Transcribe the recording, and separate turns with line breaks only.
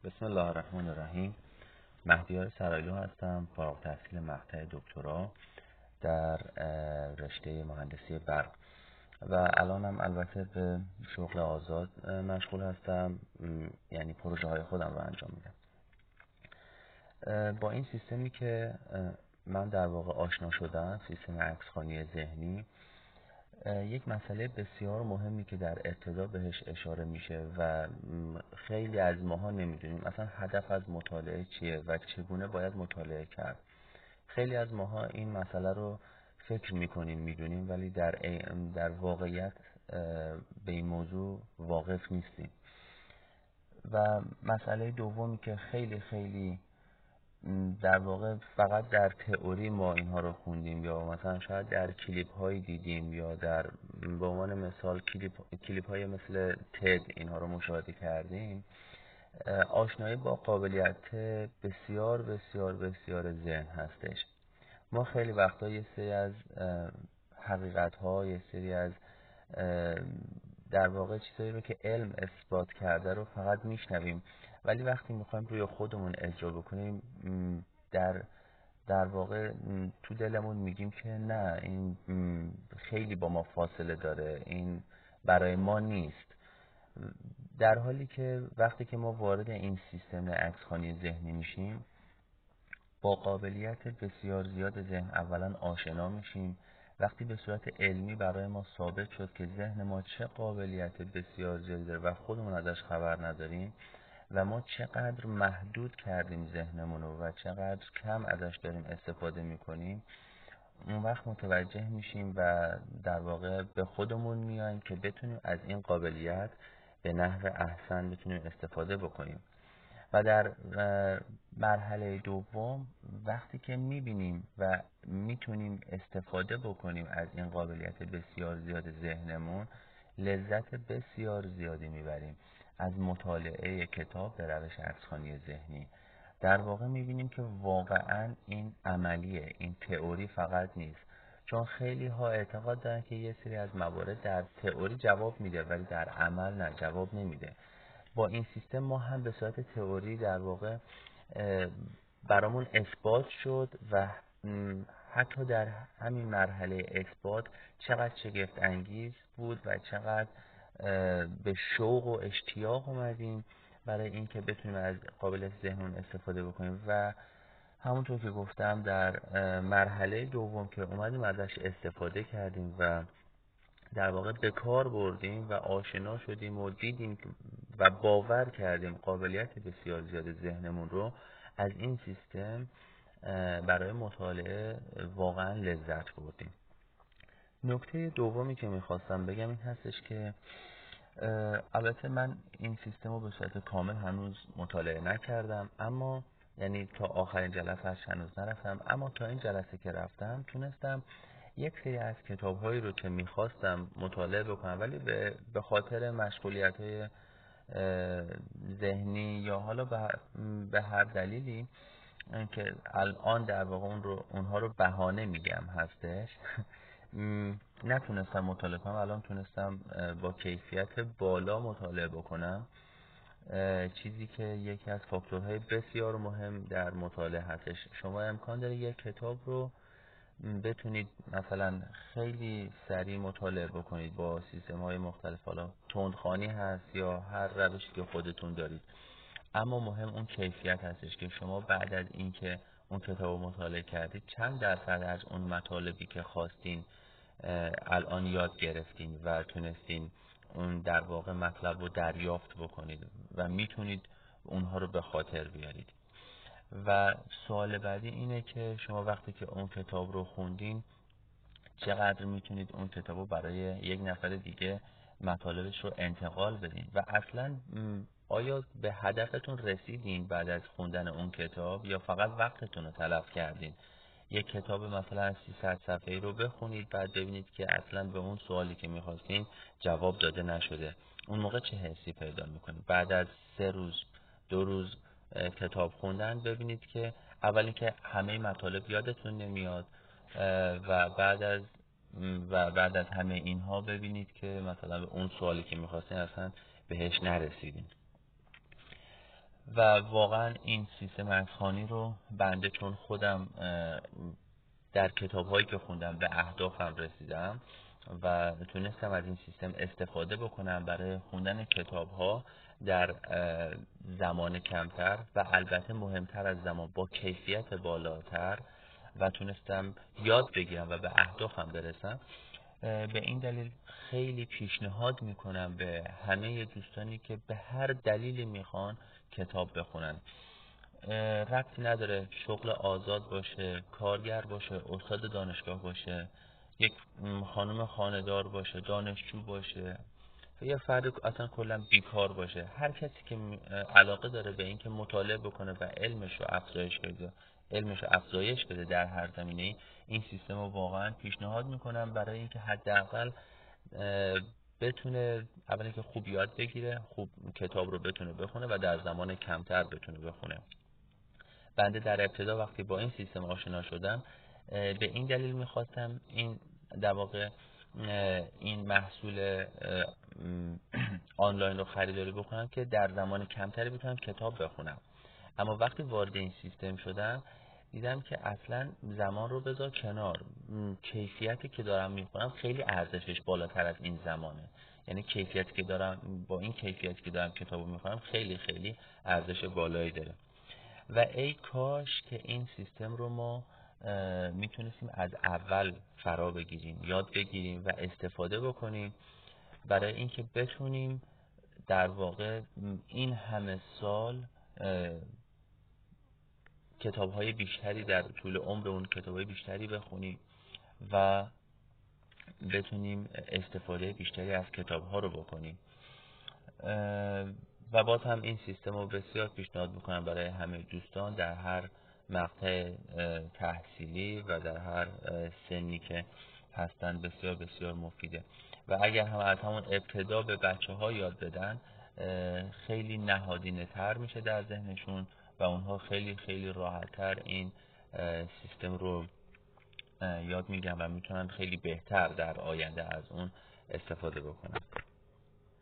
بسم الله الرحمن الرحیم. مهدیار سرایلو هستم، فارغ التحصیل مقطع دکترا در رشته مهندسی برق و الانم البته به شغل آزاد مشغول هستم، یعنی پروژه های خودم رو انجام میدم. با این سیستمی که من در واقع آشنا شدم، سیستم عکسخوانی ذهنی، یک مسئله بسیار مهمی که در ابتدا بهش اشاره میشه و خیلی از ماها نمیدونیم اصلا هدف از مطالعه چیه و چگونه باید مطالعه کرد. خیلی از ماها این مسئله رو فکر میکنیم میدونیم، ولی در واقعیت به این موضوع واقف نیستیم. و مسئله دومی که خیلی در واقع فقط در تئوری ما اینها رو خوندیم یا مثلا شاید در کلیپ هایی دیدیم یا در به عنوان مثال کلیپ های مثل تد اینها رو مشاهده کردیم، آشنایی با قابلیت بسیار بسیار بسیار ذهن هستش. ما خیلی وقتا یه سری از حقیقت ها، یه سری از در واقع چیزایی رو که علم اثبات کرده رو فقط میشنویم، ولی وقتی میخوایم روی خودمون اجرا بکنیم در واقع تو دلمون میگیم که نه، این خیلی با ما فاصله داره، این برای ما نیست. در حالی که وقتی که ما وارد این سیستم عکسخوانی ذهنی میشیم، با قابلیت بسیار زیاد ذهن اولا آشنا میشیم. وقتی به صورت علمی برای ما ثابت شد که ذهن ما چه قابلیت بسیار زیادی داره و خودمون ازش خبر نداریم و ما چقدر محدود کردیم ذهنمون رو و چقدر کم ازش داریم استفاده میکنیم، اون وقت متوجه میشیم و در واقع به خودمون میایم که بتونیم از این قابلیت به نحو احسن بتونیم استفاده بکنیم. و در مرحله دوم وقتی که میبینیم و میتونیم استفاده بکنیم از این قابلیت بسیار زیاد ذهنمون، لذت بسیار زیادی میبریم از مطالعه کتاب به روش عکسخوانی ذهنی. در واقع میبینیم که واقعا این عملیه، این تئوری فقط نیست. چون خیلی ها اعتقاد دارن که یه سری از موارد در تئوری جواب میده ولی در عمل نه، جواب نمیده. با این سیستم ما هم به صورت تئوری در واقع برامون اثبات شد و حتی در همین مرحله اثبات چقدر شگفت انگیز بود و چقدر به شوق و اشتیاق اومدیم برای اینکه بتونیم از قابلیت ذهنمون استفاده بکنیم. و همونطور که گفتم در مرحله دوم که اومدیم ازش استفاده کردیم و در واقع به کار بردیم و آشنا شدیم و دیدیم و باور کردیم قابلیت بسیار زیاد ذهنمون رو، از این سیستم برای مطالعه واقعا لذت بردیم. نکته دومی که میخواستم بگم این هستش که البته من این سیستم رو به صورت کامل هنوز مطالعه نکردم، اما یعنی تا آخرین جلسه هنوز نرفتم، اما تا این جلسه که رفتم تونستم یک سری از کتاب‌هایی رو که می‌خواستم مطالعه بکنم ولی به خاطر مشغولیت‌های ذهنی یا حالا به هر دلیلی که الان در واقع اونها رو بهانه میگم هستش نتونستم مطالعه کنم. الان تونستم با کیفیت بالا مطالعه بکنم، چیزی که یکی از فاکتورهای بسیار مهم در مطالعه هستش. شما امکان داره یک کتاب رو بتونید مثلا خیلی سریع مطالعه بکنید با سیستم های مختلف، حالا تندخوانی هست یا هر روشی که خودتون دارید، اما مهم اون کیفیت هستش که شما بعد از اینکه اون کتاب رو مطالعه کردید چند درصد از اون مطالبی که خواستین الان یاد گرفتین و تونستین اون در واقع مطلب رو دریافت بکنید و میتونید اونها رو به خاطر بیارید. و سوال بعدی اینه که شما وقتی که اون کتاب رو خوندین چقدر میتونید اون کتاب رو برای یک نفر دیگه مطالبش رو انتقال بدین و اصلا آیا به هدفتون رسیدین بعد از خوندن اون کتاب یا فقط وقتتون رو تلف کردین؟ یک کتاب مثلا 300 صفحه‌ای رو بخونید بعد ببینید که اصلا به اون سوالی که میخواستین جواب داده نشده، اون موقع چه حسی پیدا میکنید؟ بعد از 3 روز 2 روز کتاب خوندن ببینید که اولی که همه مطالب یادتون نمیاد و بعد از همه اینها ببینید که مثلا به اون سوالی که میخواستین اصلا بهش نرسیدین. و واقعا این سیستم عکسخوانی رو بنده چون خودم در کتاب‌هایی که خوندم به اهدافم رسیدم و تونستم از این سیستم استفاده بکنم برای خوندن کتاب‌ها در زمان کمتر و البته مهمتر از زمان با کیفیت بالاتر و تونستم یاد بگیرم و به اهدافم برسم. به این دلیل خیلی پیشنهاد میکنم به همه دوستانی که به هر دلیلی میخوان کتاب بخونن، ربطی نداره شغل آزاد باشه، کارگر باشه، استاد دانشگاه باشه، یک خانم خانه‌دار باشه، دانشجو باشه، یا فرد اصلا کلا بیکار باشه، هر کسی که علاقه داره به این که مطالعه بکنه و علمش رو افزایش بده در هر زمینه‌ای، این سیستم رو واقعا پیشنهاد میکنم برای اینکه حداقل بتونه اولی که خوب یاد بگیره، خوب کتاب رو بتونه بخونه و در زمان کمتر بتونه بخونه. بنده در ابتدا وقتی با این سیستم آشنا شدم به این دلیل میخواستم این در واقع این محصول آنلاین رو خریداری بکنم که در زمان کمتری بتونم کتاب بخونم. اما وقتی وارد این سیستم شدم دیدم که اصلا زمان رو بذار کنار، کیفیتی که دارم میخونم خیلی ارزشش بالاتر از این زمانه. یعنی کیفیتی که دارم، با این کیفیتی که دارم کتابو میخونم خیلی خیلی ارزش بالایی داره و ای کاش که این سیستم رو ما میتونستیم از اول فرا بگیریم، یاد بگیریم و استفاده بکنیم برای اینکه بتونیم در واقع این همه سال کتاب‌های بیشتری در طول عمرمون کتاب‌های بیشتری بخونیم و بتونیم استفاده بیشتری از کتاب‌ها رو بکنیم. و باز هم این سیستم رو بسیار پیشنهاد میکنم برای همه دوستان در هر مقطع تحصیلی و در هر سنی که هستن، بسیار بسیار مفیده و اگر هم از همون ابتدا به بچه ها یاد بدن خیلی نهادینه تر میشه در ذهنشون و اونها خیلی خیلی راحت تر این سیستم رو یاد میگیرن و میتونن خیلی بهتر در آینده از اون استفاده بکنن.